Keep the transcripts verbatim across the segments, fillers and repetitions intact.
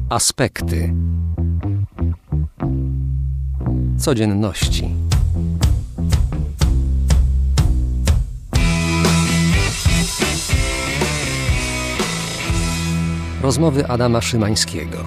Aspekty codzienności. Rozmowy Adama Szymańskiego.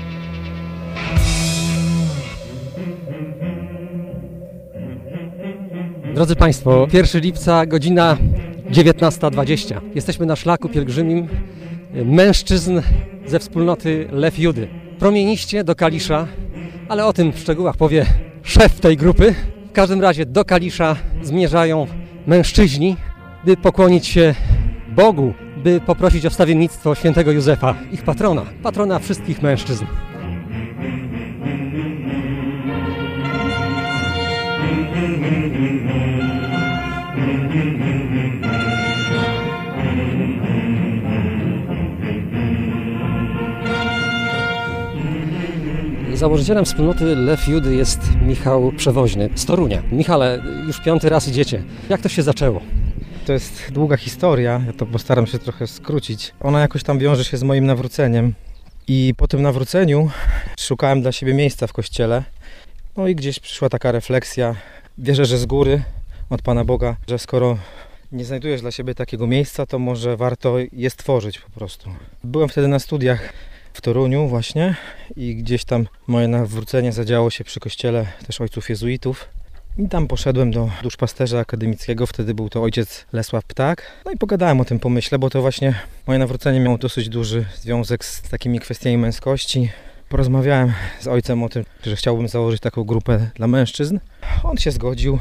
Drodzy Państwo, pierwszego lipca, godzina dziewiętnasta dwadzieścia. Jesteśmy na szlaku pielgrzymim mężczyzn ze wspólnoty Lew Judy. Promieniście do Kalisza, ale o tym w szczegółach powie szef tej grupy. W każdym razie do Kalisza zmierzają mężczyźni, by pokłonić się Bogu, by poprosić o wstawiennictwo świętego Józefa, ich patrona, patrona wszystkich mężczyzn. Założycielem wspólnoty Lew Judy jest Michał Przewoźny z Torunia. Michale, już piąty raz idziecie. Jak to się zaczęło? To jest długa historia, ja to postaram się trochę skrócić. Ona jakoś tam wiąże się z moim nawróceniem. I po tym nawróceniu szukałem dla siebie miejsca w kościele. No i gdzieś przyszła taka refleksja. Wierzę, że z góry, od Pana Boga, że skoro nie znajdujesz dla siebie takiego miejsca, to może warto je stworzyć po prostu. Byłem wtedy na studiach w Toruniu właśnie i gdzieś tam moje nawrócenie zadziało się przy kościele też ojców jezuitów. I tam poszedłem do duszpasterza akademickiego, wtedy był to ojciec Lesław Ptak. No i pogadałem o tym pomyśle, bo to właśnie moje nawrócenie miało dosyć duży związek z takimi kwestiami męskości. Porozmawiałem z ojcem o tym, że chciałbym założyć taką grupę dla mężczyzn. On się zgodził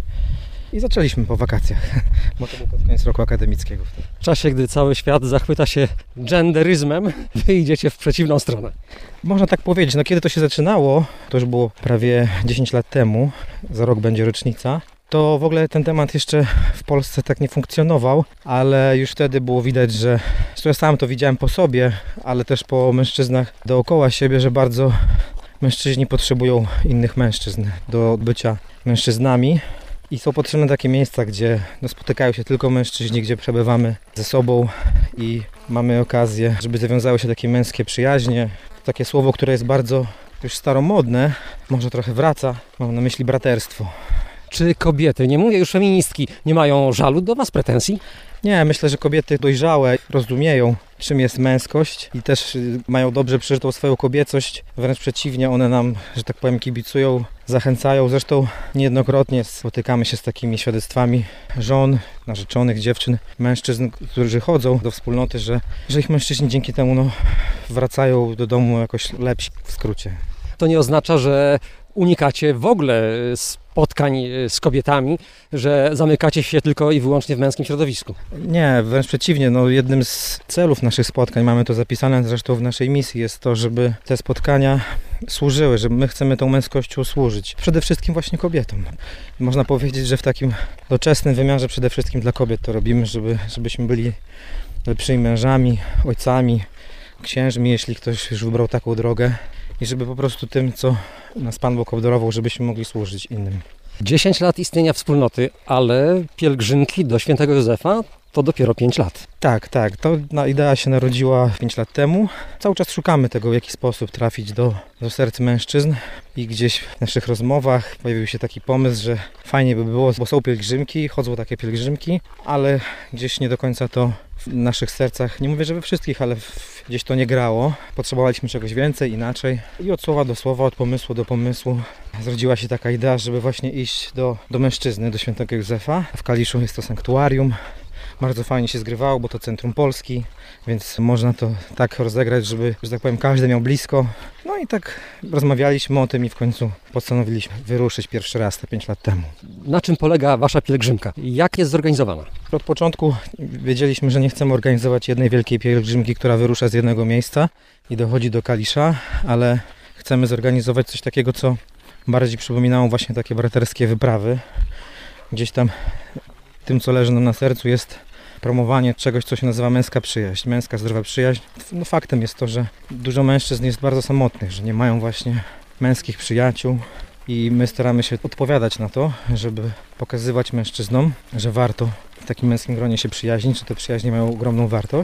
i zaczęliśmy po wakacjach, bo to był pod koniec roku akademickiego. W czasie, gdy cały świat zachwyta się genderyzmem, wy idziecie w przeciwną stronę. Można tak powiedzieć. No kiedy to się zaczynało, to już było prawie dziesięć lat temu, za rok będzie rocznica, to w ogóle ten temat jeszcze w Polsce tak nie funkcjonował, ale już wtedy było widać, że ja sam to widziałem po sobie, ale też po mężczyznach dookoła siebie, że bardzo mężczyźni potrzebują innych mężczyzn do bycia mężczyznami. I są potrzebne takie miejsca, gdzie no, spotykają się tylko mężczyźni, gdzie przebywamy ze sobą i mamy okazję, żeby zawiązały się takie męskie przyjaźnie. Takie słowo, które jest bardzo już staromodne, może trochę wraca, mam na myśli braterstwo. Czy kobiety, nie mówię już feministki, nie mają żalu do was, pretensji? Nie, myślę, że kobiety dojrzałe rozumieją, czym jest męskość i też mają dobrze przeżytą swoją kobiecość. Wręcz przeciwnie, one nam, że tak powiem, kibicują, zachęcają. Zresztą niejednokrotnie spotykamy się z takimi świadectwami żon, narzeczonych, dziewczyn, mężczyzn, którzy chodzą do wspólnoty, że, że ich mężczyźni dzięki temu no, wracają do domu jakoś lepsi, w skrócie. To nie oznacza, że unikacie w ogóle spotkań z kobietami, że zamykacie się tylko i wyłącznie w męskim środowisku. Nie, wręcz przeciwnie. No, jednym z celów naszych spotkań, mamy to zapisane zresztą w naszej misji, jest to, żeby te spotkania służyły, że my chcemy tą męskością służyć. Przede wszystkim właśnie kobietom. Można powiedzieć, że w takim doczesnym wymiarze przede wszystkim dla kobiet to robimy, żeby, żebyśmy byli lepszymi mężami, ojcami, księżmi, jeśli ktoś już wybrał taką drogę. I żeby po prostu tym, co nas Pan Bóg obdarował, żebyśmy mogli służyć innym. dziesięć lat istnienia wspólnoty, ale pielgrzymki do świętego Józefa to dopiero pięć lat. Tak, tak. To idea się narodziła pięć lat temu. Cały czas szukamy tego, w jaki sposób trafić do, do serc mężczyzn. I gdzieś w naszych rozmowach pojawił się taki pomysł, że fajnie by było, bo są pielgrzymki, chodzą takie pielgrzymki, ale gdzieś nie do końca to w naszych sercach, nie mówię, że we wszystkich, ale w, gdzieś to nie grało. Potrzebowaliśmy czegoś więcej, inaczej. I od słowa do słowa, od pomysłu do pomysłu zrodziła się taka idea, żeby właśnie iść do, do mężczyzny, do świętego Józefa. W Kaliszu jest to sanktuarium. Bardzo fajnie się zgrywało, bo to centrum Polski, więc można to tak rozegrać, żeby, że tak powiem, każdy miał blisko. No i tak rozmawialiśmy o tym i w końcu postanowiliśmy wyruszyć pierwszy raz te pięć lat temu. Na czym polega wasza pielgrzymka? Jak jest zorganizowana? Od początku wiedzieliśmy, że nie chcemy organizować jednej wielkiej pielgrzymki, która wyrusza z jednego miejsca i dochodzi do Kalisza, ale chcemy zorganizować coś takiego, co bardziej przypominało właśnie takie braterskie wyprawy. Gdzieś tam tym, co leży nam na sercu, jest promowanie czegoś, co się nazywa męska przyjaźń, męska zdrowa przyjaźń. No, faktem jest to, że dużo mężczyzn jest bardzo samotnych, że nie mają właśnie męskich przyjaciół i my staramy się odpowiadać na to, żeby pokazywać mężczyznom, że warto w takim męskim gronie się przyjaźnić, że te przyjaźnie mają ogromną wartość.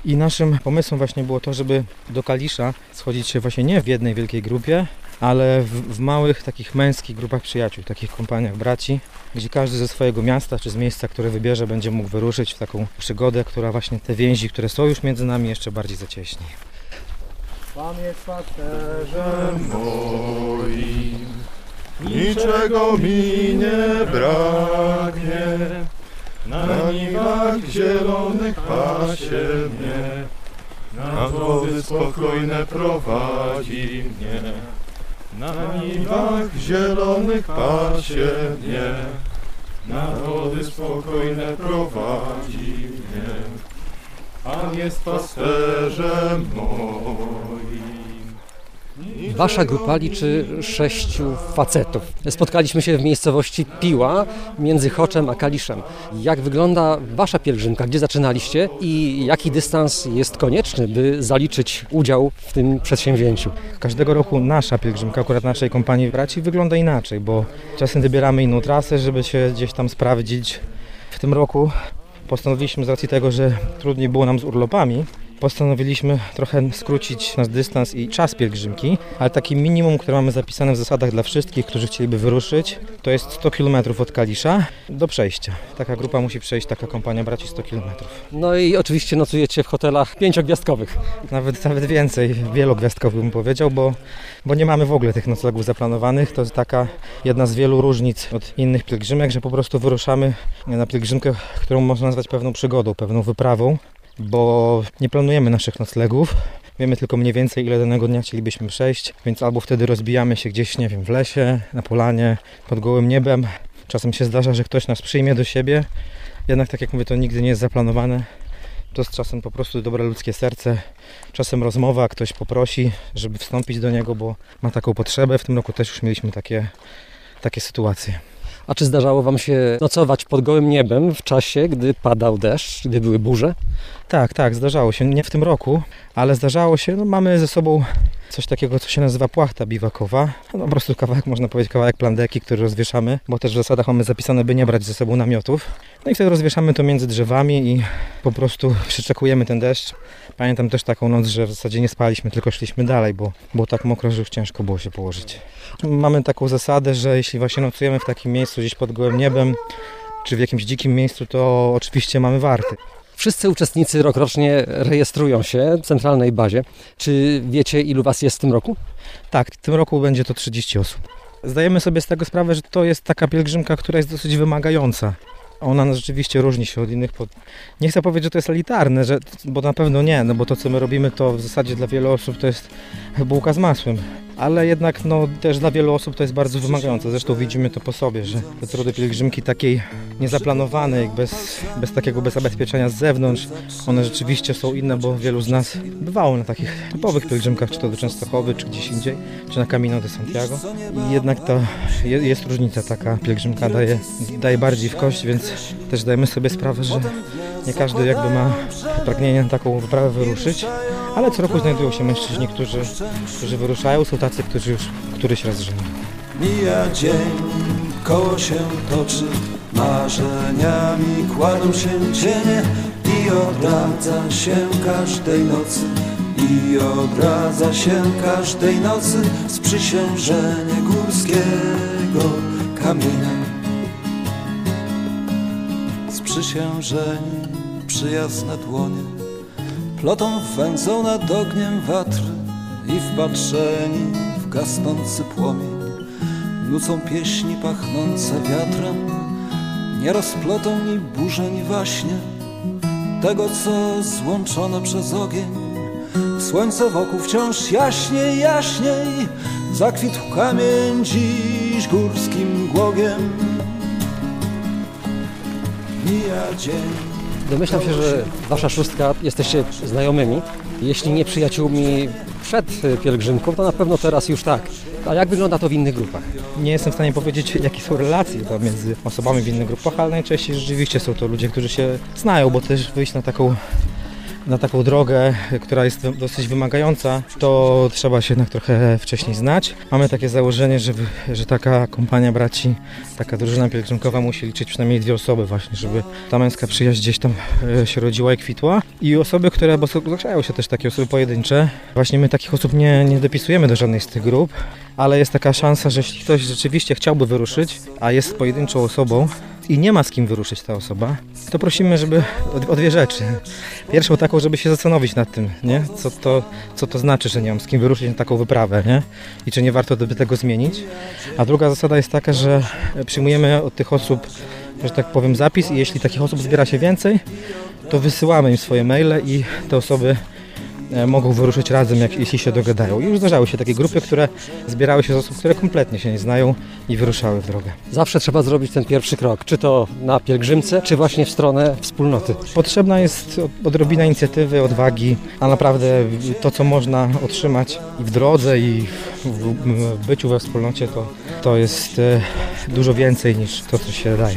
I naszym pomysłem właśnie było to, żeby do Kalisza schodzić się właśnie nie w jednej wielkiej grupie, ale w, w małych, takich męskich grupach przyjaciół, takich kompaniach braci, gdzie każdy ze swojego miasta czy z miejsca, które wybierze, będzie mógł wyruszyć w taką przygodę, która właśnie te więzi, które są już między nami, jeszcze bardziej zacieśni. Pan jest pasterzem moim, niczego mi nie braknie. Na niwach zielonych pasie mnie, na wody spokojne prowadzi mnie. Na niwach zielonych pasie mnie, na wody spokojne prowadzi mnie. Pan jest pasterzem moim. Wasza grupa liczy sześciu facetów. Spotkaliśmy się w miejscowości Piła między Choczem a Kaliszem. Jak wygląda wasza pielgrzymka? Gdzie zaczynaliście i jaki dystans jest konieczny, by zaliczyć udział w tym przedsięwzięciu? Każdego roku nasza pielgrzymka, akurat naszej kompanii braci, wygląda inaczej, bo czasem wybieramy inną trasę, żeby się gdzieś tam sprawdzić. W tym roku postanowiliśmy z racji tego, że trudniej było nam z urlopami, postanowiliśmy trochę skrócić nasz dystans i czas pielgrzymki, ale taki minimum, które mamy zapisane w zasadach dla wszystkich, którzy chcieliby wyruszyć, to jest sto kilometrów od Kalisza do przejścia. Taka grupa musi przejść, taka kompania braci sto kilometrów. No i oczywiście nocujecie w hotelach pięciogwiazdkowych. Nawet, nawet więcej, wielogwiazdkowych bym powiedział, bo, bo nie mamy w ogóle tych noclegów zaplanowanych. To jest taka jedna z wielu różnic od innych pielgrzymek, że po prostu wyruszamy na pielgrzymkę, którą można nazwać pewną przygodą, pewną wyprawą, bo nie planujemy naszych noclegów. Wiemy tylko mniej więcej, ile danego dnia chcielibyśmy przejść, więc albo wtedy rozbijamy się gdzieś, nie wiem, w lesie, na polanie, pod gołym niebem. Czasem się zdarza, że ktoś nas przyjmie do siebie, jednak tak jak mówię, to nigdy nie jest zaplanowane. To jest czasem po prostu dobre ludzkie serce, czasem rozmowa, ktoś poprosi, żeby wstąpić do niego, bo ma taką potrzebę. W tym roku też już mieliśmy takie, takie sytuacje. A czy zdarzało wam się nocować pod gołym niebem w czasie, gdy padał deszcz, gdy były burze? Tak, tak, zdarzało się. Nie w tym roku, ale zdarzało się. No, mamy ze sobą coś takiego, co się nazywa płachta biwakowa. No, po prostu kawałek, można powiedzieć, kawałek plandeki, który rozwieszamy, bo też w zasadach mamy zapisane, by nie brać ze sobą namiotów. No i wtedy rozwieszamy to między drzewami i po prostu przyczekujemy ten deszcz. Pamiętam też taką noc, że w zasadzie nie spaliśmy, tylko szliśmy dalej, bo było tak mokro, że już ciężko było się położyć. Mamy taką zasadę, że jeśli właśnie nocujemy w takim miejscu gdzieś pod gołym niebem, czy w jakimś dzikim miejscu, to oczywiście mamy warty. Wszyscy uczestnicy rokrocznie rejestrują się w centralnej bazie. Czy wiecie, ilu was jest w tym roku? Tak, w tym roku będzie to trzydzieści osób. Zdajemy sobie z tego sprawę, że to jest taka pielgrzymka, która jest dosyć wymagająca. Ona rzeczywiście różni się od innych. Pod... Nie chcę powiedzieć, że to jest elitarne, że... bo na pewno nie, no bo to, co my robimy, to w zasadzie dla wielu osób to jest bułka z masłem. Ale jednak no, też dla wielu osób to jest bardzo wymagające. Zresztą widzimy to po sobie, że te trudy pielgrzymki takiej niezaplanowanej, bez, bez takiego bez zabezpieczenia z zewnątrz, one rzeczywiście są inne, bo wielu z nas bywało na takich typowych pielgrzymkach, czy to do Częstochowy, czy gdzieś indziej, czy na Camino de Santiago. I jednak to jest, jest różnica, taka pielgrzymka daje, daje bardziej w kość, więc też dajemy sobie sprawę, że nie każdy jakby ma pragnienie na taką wyprawę wyruszyć, ale co roku znajdują się mężczyźni, którzy, którzy wyruszają, są tacy, którzy już któryś raz żyją. Mija dzień, koło się toczy, marzeniami kładą się cienie i odradza się każdej nocy, i odradza się każdej nocy sprzysiężenie górskiego kamienia. Sprzysiężeni, przyjazne dłonie plotą wędzą nad ogniem watry i wpatrzeni w gasnący płomień nucą pieśni pachnące wiatrem, nie rozplotą ni burzy, ni waśnie tego, co złączone przez ogień. Słońce wokół wciąż jaśniej, jaśniej zakwitł kamień dziś górskim głogiem. Mija dzień. Domyślam się, że wasza szóstka jesteście znajomymi. Jeśli nie przyjaciółmi przed pielgrzymką, to na pewno teraz już tak. A jak wygląda to w innych grupach? Nie jestem w stanie powiedzieć, jakie są relacje między osobami w innych grupach, ale najczęściej rzeczywiście są to ludzie, którzy się znają, bo też wyjść na taką na taką drogę, która jest dosyć wymagająca, to trzeba się jednak trochę wcześniej znać. Mamy takie założenie, że, że taka kompania braci, taka drużyna pielgrzymkowa musi liczyć przynajmniej dwie osoby właśnie, żeby ta męska przyjaźń gdzieś tam się rodziła i kwitła. I osoby, które, bo zdarzają się też takie osoby pojedyncze, właśnie my takich osób nie, nie dopisujemy do żadnej z tych grup, ale jest taka szansa, że jeśli ktoś rzeczywiście chciałby wyruszyć, a jest pojedynczą osobą i nie ma z kim wyruszyć ta osoba, to prosimy, żeby o, o dwie rzeczy. Pierwszą taką, żeby się zastanowić nad tym, nie? Co, to, co to znaczy, że nie mam z kim wyruszyć na taką wyprawę, nie? I czy nie warto by tego zmienić. A druga zasada jest taka, że przyjmujemy od tych osób, że tak powiem, zapis i jeśli takich osób zbiera się więcej, to wysyłamy im swoje maile i te osoby mogą wyruszyć razem, jak, jeśli się dogadają. I już zdarzały się takie grupy, które zbierały się z osób, które kompletnie się nie znają i wyruszały w drogę. Zawsze trzeba zrobić ten pierwszy krok, czy to na pielgrzymce, czy właśnie w stronę wspólnoty. Potrzebna jest odrobina inicjatywy, odwagi, a naprawdę to, co można otrzymać i w drodze, i w byciu we wspólnocie, to, to jest dużo więcej niż to, co się daje.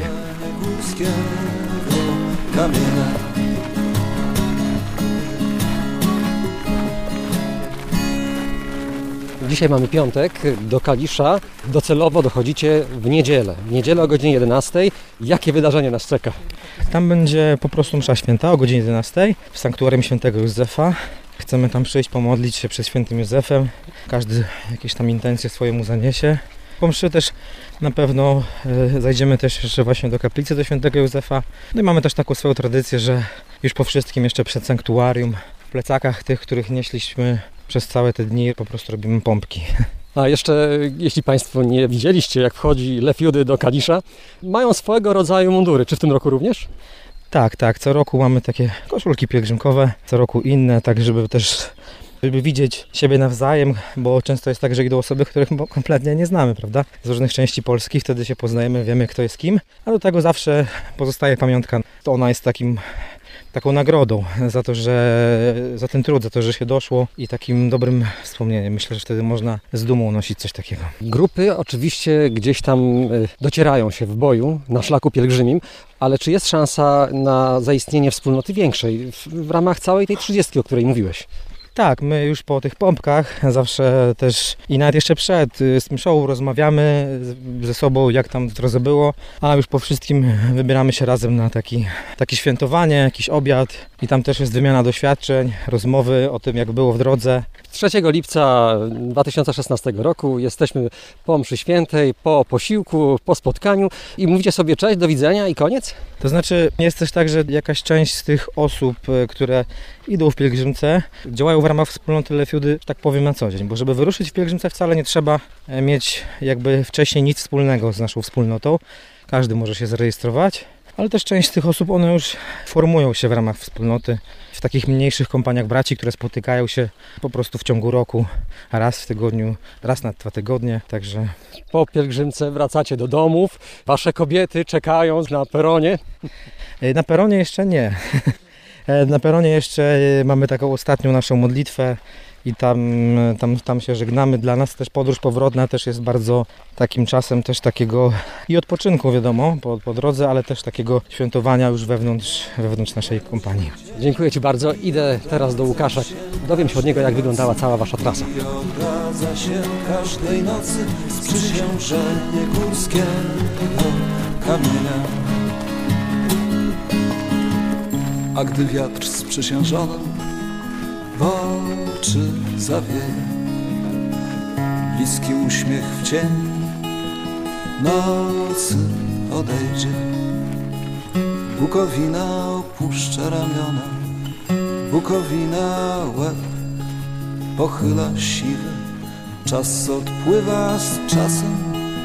Dzisiaj mamy piątek, do Kalisza docelowo dochodzicie w niedzielę. W niedzielę o godzinie jedenastej. Jakie wydarzenie nas czeka? Tam będzie po prostu msza święta o godzinie jedenastej w sanktuarium świętego Józefa. Chcemy tam przyjść, pomodlić się przed świętym Józefem. Każdy jakieś tam intencje swoje mu zaniesie. Po mszy też na pewno e, zajdziemy też jeszcze właśnie do kaplicy do świętego Józefa. No i mamy też taką swoją tradycję, że już po wszystkim jeszcze przed sanktuarium w plecakach tych, których nieśliśmy przez całe te dni, po prostu robimy pompki. A jeszcze, jeśli Państwo nie widzieliście, jak wchodzi Lef Judy do Kalisza, mają swojego rodzaju mundury. Czy w tym roku również? Tak, tak. Co roku mamy takie koszulki pielgrzymkowe, co roku inne, tak żeby też żeby widzieć siebie nawzajem, bo często jest tak, że idą osoby, których kompletnie nie znamy, prawda? Z różnych części Polski, wtedy się poznajemy, wiemy, kto jest kim, a do tego zawsze pozostaje pamiątka. To ona jest takim taką nagrodą za to, że za ten trud, za to, że się doszło i takim dobrym wspomnieniem. Myślę, że wtedy można z dumą nosić coś takiego. Grupy oczywiście gdzieś tam docierają się w boju na szlaku pielgrzymim, ale czy jest szansa na zaistnienie wspólnoty większej w, w ramach całej tej trzydziestki, o której mówiłeś? Tak, my już po tych pompkach zawsze też i nawet jeszcze przed z mszą rozmawiamy ze sobą, jak tam w drodze było, a już po wszystkim wybieramy się razem na taki, takie świętowanie, jakiś obiad i tam też jest wymiana doświadczeń, rozmowy o tym, jak było w drodze. trzeciego lipca dwa tysiące szesnastego roku jesteśmy po mszy świętej, po posiłku, po spotkaniu i mówicie sobie cześć, do widzenia i koniec? To znaczy jest też tak, że jakaś część z tych osób, które idą w pielgrzymce, działają w ramach wspólnoty Lef Judy, tak powiem, na co dzień, bo żeby wyruszyć w pielgrzymce wcale nie trzeba mieć jakby wcześniej nic wspólnego z naszą wspólnotą. Każdy może się zarejestrować, ale też część z tych osób, one już formują się w ramach wspólnoty w takich mniejszych kompaniach braci, które spotykają się po prostu w ciągu roku, raz w tygodniu, raz na dwa tygodnie, także... Po pielgrzymce wracacie do domów, wasze kobiety czekają na peronie? Na peronie jeszcze nie. Na peronie jeszcze mamy taką ostatnią naszą modlitwę i tam, tam, tam się żegnamy. Dla nas też podróż powrotna też jest bardzo takim czasem też takiego i odpoczynku, wiadomo, po, po drodze, ale też takiego świętowania już wewnątrz, wewnątrz naszej kompanii. Dziękuję Ci bardzo. Idę teraz do Łukasza. Dowiem się od niego, jak wyglądała cała Wasza trasa. Odradza się każdej nocy sprzysiężenie górskiego kamienia. A gdy wiatr sprzysiężony w oczy zawieje, bliski uśmiech w cień nocy odejdzie. Bukowina opuszcza ramiona, Bukowina łeb pochyla siwy. Czas odpływa z czasem,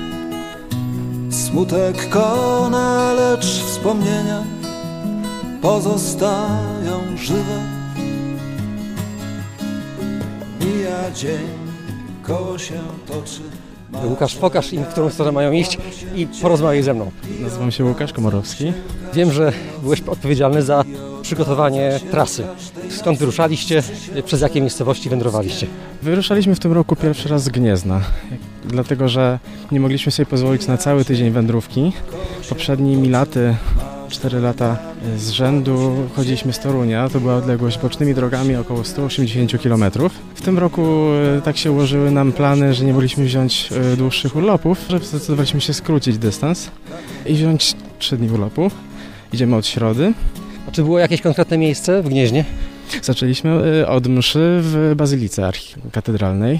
smutek kona, lecz wspomnienia pozostają żywe. Mija dzień, koło się toczy. Łukasz, pokaż im, w którą stronę mają iść i porozmawiaj ze mną. Nazywam się Łukasz Komorowski. Wiem, że byłeś odpowiedzialny za przygotowanie trasy. Skąd wyruszaliście? Przez jakie miejscowości wędrowaliście? Wyruszaliśmy w tym roku pierwszy raz z Gniezna, dlatego że nie mogliśmy sobie pozwolić na cały tydzień wędrówki. Poprzednimi laty cztery lata z rzędu chodziliśmy z Torunia. To była odległość bocznymi drogami około sto osiemdziesiąt kilometrów. W tym roku tak się ułożyły nam plany, że nie mogliśmy wziąć dłuższych urlopów, że zdecydowaliśmy się skrócić dystans i wziąć trzy dni urlopu. Idziemy od środy. A czy było jakieś konkretne miejsce w Gnieźnie? Zaczęliśmy od mszy w Bazylice Katedralnej.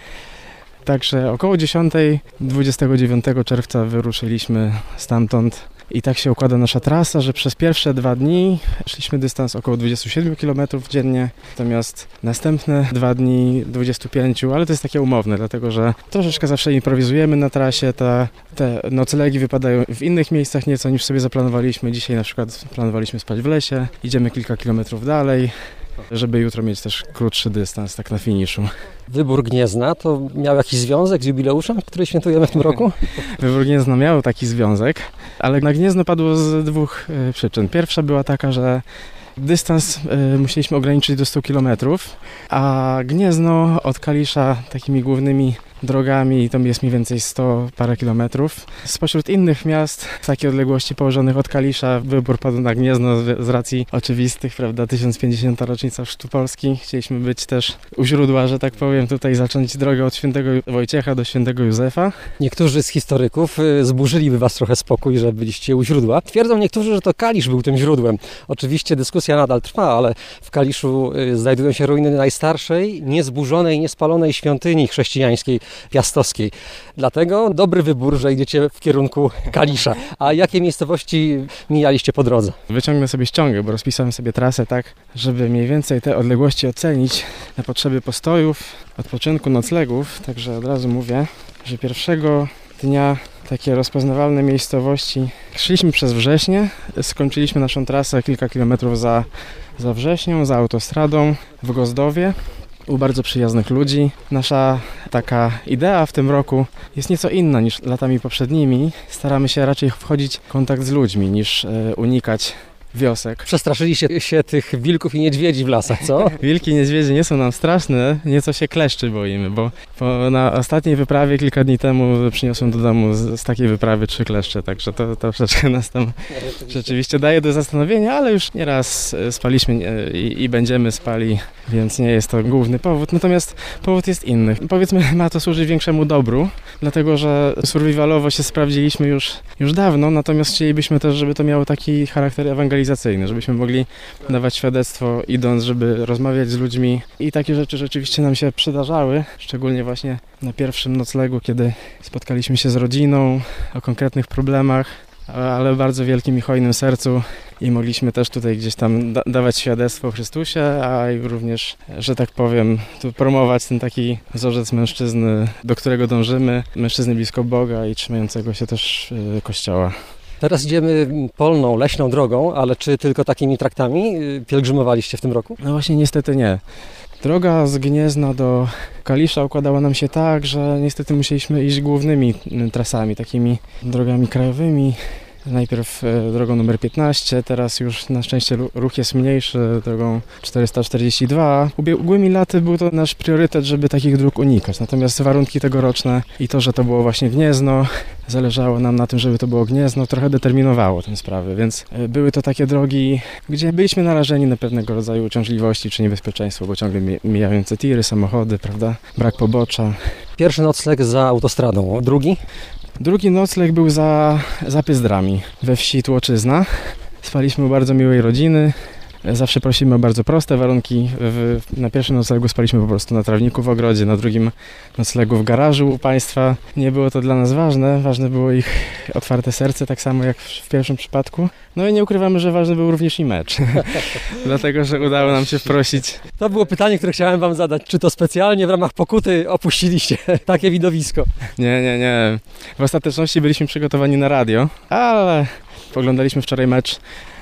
Także około dziesiątej dwudziestego dziewiątego czerwca wyruszyliśmy stamtąd i tak się układa nasza trasa, że przez pierwsze dwa dni szliśmy dystans około dwadzieścia siedem kilometrów dziennie, natomiast następne dwa dni dwadzieścia pięć, ale to jest takie umowne, dlatego że troszeczkę zawsze improwizujemy na trasie, ta, te noclegi wypadają w innych miejscach nieco niż sobie zaplanowaliśmy. Dzisiaj na przykład planowaliśmy spać w lesie, idziemy kilka kilometrów dalej, żeby jutro mieć też krótszy dystans, tak na finiszu. Wybór Gniezna to miał jakiś związek z jubileuszem, który świętujemy w tym roku? Wybór Gniezna miał taki związek, ale na Gniezno padło z dwóch przyczyn. Pierwsza była taka, że dystans y, musieliśmy ograniczyć do stu kilometrów, a Gniezno od Kalisza takimi głównymi drogami to jest mniej więcej sto parę kilometrów. Spośród innych miast w takiej odległości położonych od Kalisza wybór padł na Gniezno z, z racji oczywistych, prawda, tysiąc pięćdziesiąta rocznica Chrztu Polski. Chcieliśmy być też u źródła, że tak powiem, tutaj zacząć drogę od świętego Wojciecha do świętego Józefa. Niektórzy z historyków zburzyliby was trochę spokój, że byliście u źródła. Twierdzą niektórzy, że to Kalisz był tym źródłem. Oczywiście dyskusja nadal trwa, ale w Kaliszu znajdują się ruiny najstarszej, niezburzonej, niespalonej świątyni chrześcijańskiej piastowskiej. Dlatego dobry wybór, że idziecie w kierunku Kalisza. A jakie miejscowości mijaliście po drodze? Wyciągnę sobie ściągę, bo rozpisałem sobie trasę tak, żeby mniej więcej te odległości ocenić na potrzeby postojów, odpoczynku, noclegów. Także od razu mówię, że pierwszego dnia takie rozpoznawalne miejscowości. Szliśmy przez Wrześnie, skończyliśmy naszą trasę kilka kilometrów za, za Wrześnią, za autostradą w Gozdowie. U bardzo przyjaznych ludzi. Nasza taka idea w tym roku jest nieco inna niż latami poprzednimi. Staramy się raczej wchodzić w kontakt z ludźmi niż e, unikać wiosek. Przestraszyliście się tych wilków i niedźwiedzi w lasach, co? Wilki i niedźwiedzie nie są nam straszne, nieco się kleszczy boimy, bo, bo na ostatniej wyprawie kilka dni temu przyniosłem do domu z, z takiej wyprawy trzy kleszcze, także to, to troszeczkę nas tam rzeczywiście daje do zastanowienia, ale już nieraz spaliśmy i, i będziemy spali, więc nie jest to główny powód. Natomiast powód jest inny. Powiedzmy, ma to służyć większemu dobru, dlatego że survivalowo się sprawdziliśmy już, już dawno, natomiast chcielibyśmy też, żeby to miało taki charakter ewangelizacyjny, żebyśmy mogli dawać świadectwo idąc, żeby rozmawiać z ludźmi i takie rzeczy rzeczywiście nam się przydarzały, szczególnie właśnie na pierwszym noclegu, kiedy spotkaliśmy się z rodziną o konkretnych problemach, ale w bardzo wielkim i hojnym sercu i mogliśmy też tutaj gdzieś tam da- dawać świadectwo o Chrystusie, a i również, że tak powiem, tu promować ten taki wzorzec mężczyzny, do którego dążymy, mężczyzny blisko Boga i trzymającego się też yy, Kościoła. Teraz idziemy polną, leśną drogą, ale czy tylko takimi traktami pielgrzymowaliście w tym roku? No właśnie niestety nie. Droga z Gniezna do Kalisza układała nam się tak, że niestety musieliśmy iść głównymi trasami, takimi drogami krajowymi. Najpierw drogą numer piętnaście, teraz już na szczęście ruch jest mniejszy, drogą czterysta czterdzieści dwa. Ubiegłymi laty był to nasz priorytet, żeby takich dróg unikać, natomiast warunki tegoroczne i to, że to było właśnie Gniezno, zależało nam na tym, żeby to było Gniezno, trochę determinowało tę sprawę, więc były to takie drogi, gdzie byliśmy narażeni na pewnego rodzaju uciążliwości czy niebezpieczeństwo, bo ciągle mijające tiry, samochody, prawda, brak pobocza. Pierwszy nocleg za autostradą, drugi? Drugi nocleg był za, za Pyzdrami, we wsi Tłoczyzna. Spaliśmy u bardzo miłej rodziny. Zawsze prosimy o bardzo proste warunki. W, na pierwszym noclegu spaliśmy po prostu na trawniku w ogrodzie, na drugim noclegu w garażu u państwa. Nie było to dla nas ważne, ważne było ich otwarte serce, tak samo jak w, w pierwszym przypadku. No i nie ukrywamy, że ważny był również i mecz, dlatego że udało nam się wprosić. To było pytanie, które chciałem wam zadać. Czy to specjalnie w ramach pokuty opuściliście takie widowisko? Nie, nie, nie. W ostateczności byliśmy przygotowani na radio, ale oglądaliśmy wczoraj mecz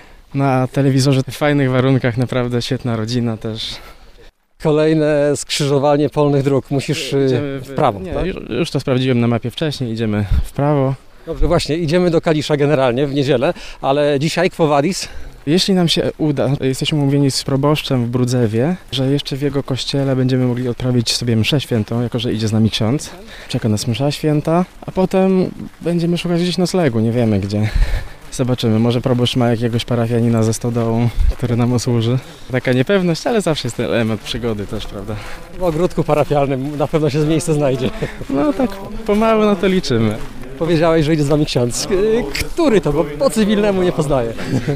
na telewizorze w fajnych warunkach, naprawdę świetna rodzina też. Kolejne skrzyżowanie polnych dróg, musisz Idziemy w, w prawo. Nie, Tak? już, już to sprawdziłem na mapie wcześniej, idziemy w prawo. Dobrze, właśnie, idziemy do Kalisza generalnie w niedzielę, ale dzisiaj Quo Vadis? Jeśli nam się uda, jesteśmy umówieni z proboszczem w Brudzewie, że jeszcze w jego kościele będziemy mogli odprawić sobie mszę świętą, jako że idzie z nami ksiądz. Czeka nas msza święta, a potem będziemy szukać gdzieś noclegu, nie wiemy gdzie. Zobaczymy, może proboszcz ma jakiegoś parafianina ze stodołą, który nam usłuży. Taka niepewność, ale zawsze jest ten element przygody też, prawda? W ogródku parafialnym na pewno się z miejsce znajdzie. No tak pomału na to liczymy. Powiedziałeś, że idzie z wami ksiądz. Który to, bo po cywilnemu nie poznaję.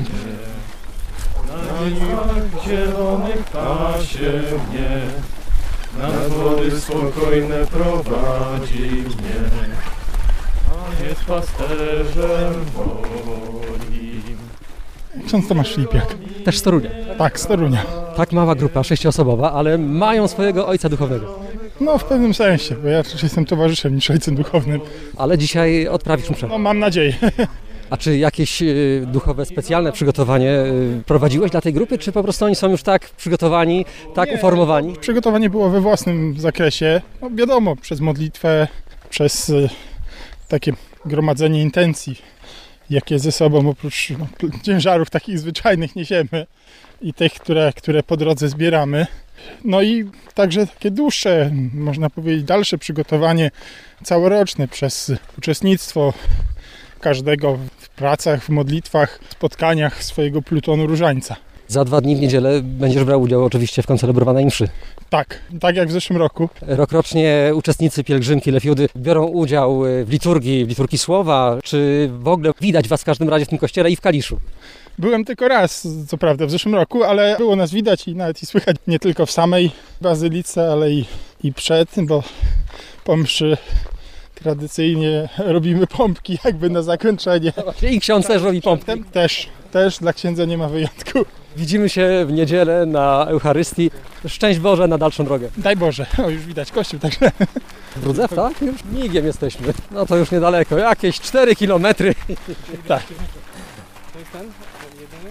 Na niwach zielonych pasie mnie, na wody spokojne prowadzi mnie. A jest pasterzem moim. Ksiądz Tomasz Filipiak. Też z Torunia. Tak, z Torunia. Tak mała grupa, sześcioosobowa, ale mają swojego ojca duchownego. No w pewnym sensie, bo ja raczej jestem towarzyszem niż ojcem duchownym. Ale dzisiaj odprawisz mszę. No mam nadzieję. A czy jakieś y, duchowe, specjalne przygotowanie y, prowadziłeś dla tej grupy, czy po prostu oni są już tak przygotowani, tak Nie, uformowani? Przygotowanie było we własnym zakresie. No wiadomo, przez modlitwę, przez y, takie gromadzenie intencji, jakie ze sobą oprócz no, ciężarów takich zwyczajnych niesiemy i tych, które, które po drodze zbieramy. No i także takie dłuższe, można powiedzieć dalsze przygotowanie całoroczne przez uczestnictwo każdego w pracach, w modlitwach, spotkaniach swojego plutonu różańca. Za dwa dni w niedzielę będziesz brał udział oczywiście w koncelebrowanej mszy. Tak, tak jak w zeszłym roku. Rokrocznie uczestnicy pielgrzymki Lefiudy biorą udział w liturgii, w liturgii słowa, czy w ogóle widać was w każdym razie w tym kościele i w Kaliszu? Byłem tylko raz, co prawda, w zeszłym roku, ale było nas widać i nawet i słychać nie tylko w samej bazylice, ale i, i przed, bo po mszy tradycyjnie robimy pompki jakby na zakończenie. I ksiądz też robi pompki. Też, też dla księdza nie ma wyjątku. Widzimy się w niedzielę na Eucharystii. Szczęść Boże na dalszą drogę. Daj Boże, o już widać kościół, także... Brudzew, tak? Już migiem jesteśmy. No to już niedaleko, jakieś cztery kilometry. Tak. To jest ten? Jedyny?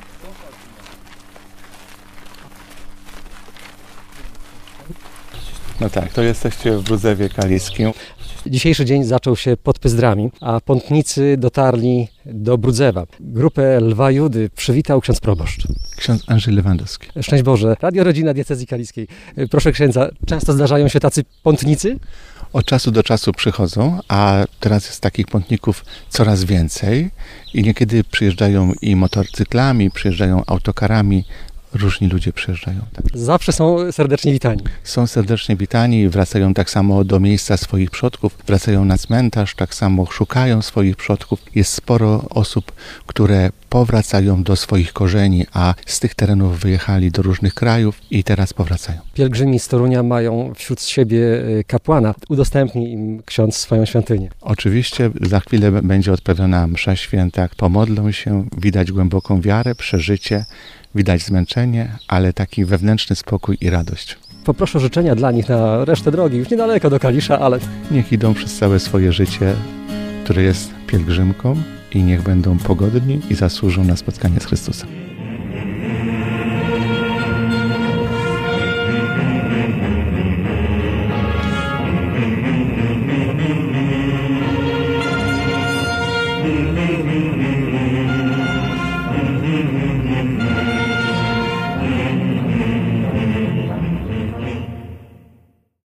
No tak, to jesteście w Brudzewie Kaliskim. Dzisiejszy dzień zaczął się pod Pyzdrami, a pątnicy dotarli do Brudzewa. Grupę Lwa Judy przywitał ksiądz proboszcz. Ksiądz Andrzej Lewandowski. Szczęść Boże. Radio Rodzina Diecezji Kaliskiej. Proszę księdza, często zdarzają się tacy pątnicy? Od czasu do czasu przychodzą, a teraz jest takich pątników coraz więcej i niekiedy przyjeżdżają i motocyklami, przyjeżdżają autokarami. Różni ludzie przyjeżdżają. Tak. Zawsze są serdecznie witani. Są serdecznie witani, wracają tak samo do miejsca swoich przodków, wracają na cmentarz, tak samo szukają swoich przodków. Jest sporo osób, które powracają do swoich korzeni, a z tych terenów wyjechali do różnych krajów i teraz powracają. Pielgrzymi z Torunia mają wśród siebie kapłana. Udostępni im ksiądz swoją świątynię. Oczywiście za chwilę będzie odprawiona msza święta. Pomodlą się, widać głęboką wiarę, przeżycie, widać zmęczenie, ale taki wewnętrzny spokój i radość. Poproszę życzenia dla nich na resztę drogi, już niedaleko do Kalisza, ale... Niech idą przez całe swoje życie, które jest pielgrzymką i niech będą pogodni i zasłużą na spotkanie z Chrystusem. Mm-hmm.